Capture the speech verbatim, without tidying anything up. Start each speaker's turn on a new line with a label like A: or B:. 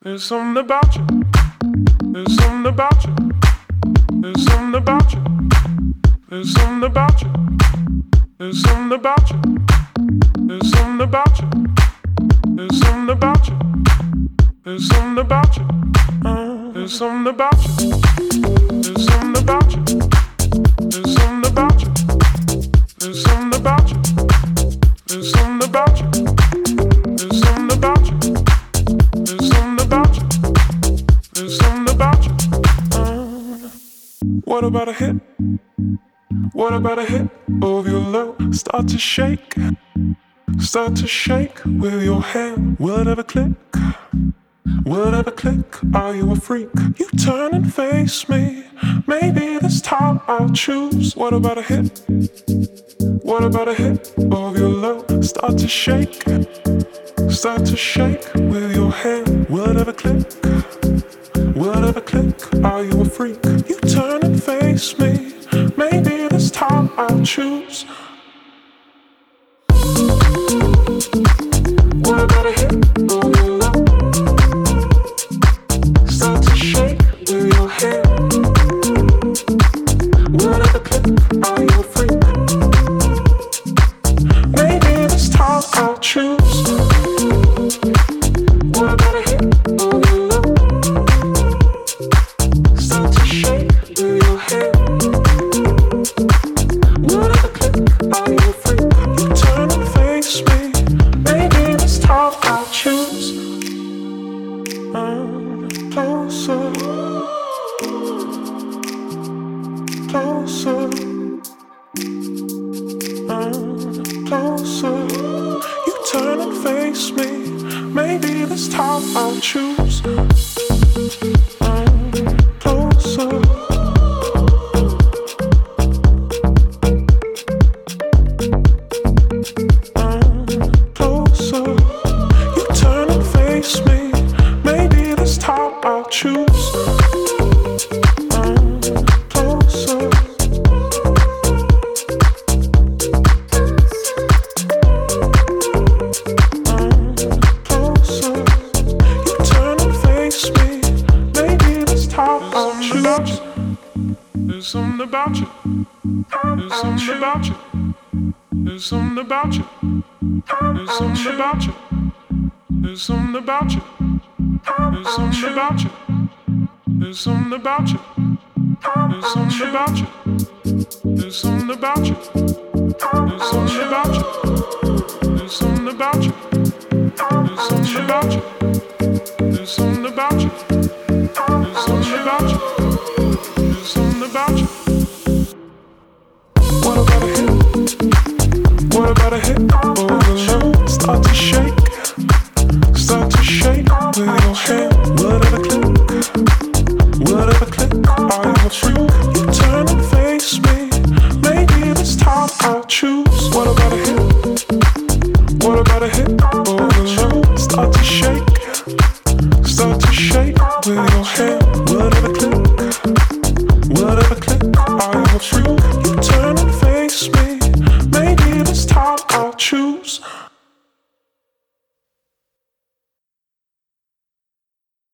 A: There's something about you. There's something about you. There's something about you. There's something about you. There's something about you. There's something about you. There's something about you. There's something about you. Uh, there's something about you. There's something about you. There's something about you. There's something about you. There's something about you. There's something about you. There's something about you. There's something about you. Uh, what about a hit? What about a hit of your love? Start to shake. Start to shake with your hand. Will it ever click? Will it ever click? Are you a freak? You turn and face me. Maybe this time I'll choose. What about a hit? What about a hit of your love? Start to shake. Start to shake with your hand. Will it ever click? Will it ever click? Are you a freak? You turn and face me. Maybe this time I'll choose. What about a hit of your love? Start to shake with your hand. Will it ever click? Are you a freak? Maybe this time I'll choose. What about a hit of your love? Start to shake with your hand. Will it ever click? Are you a freak? You turn and face me. Maybe this time I'll choose. I'm closer, closer. I'm closer. You turn and face me. Maybe this time I'll choose. I'm closer. I'm closer. You turn and face me. Maybe this time I'll choose. I'm closer. There's something about you. There's something about you. There's something about you. There's something about you. There's something about you. There's something about you. There's something about you. There's something about you. There's something about you. There's something about you. There's something about you. There's something about you. There's something about you. There's something about you. There's something about you. What about a hit? What about a hit? Oh, the love start to shake. Start to shake with your hand. Will it ever click? Will it ever click? Are you a freak? You turn and face me. Maybe this time I'll choose. What about a hit? What about a hit? Oh, the love start to shake. Start to shake with your hand. Will it ever click? Will it ever click? Are you a freak?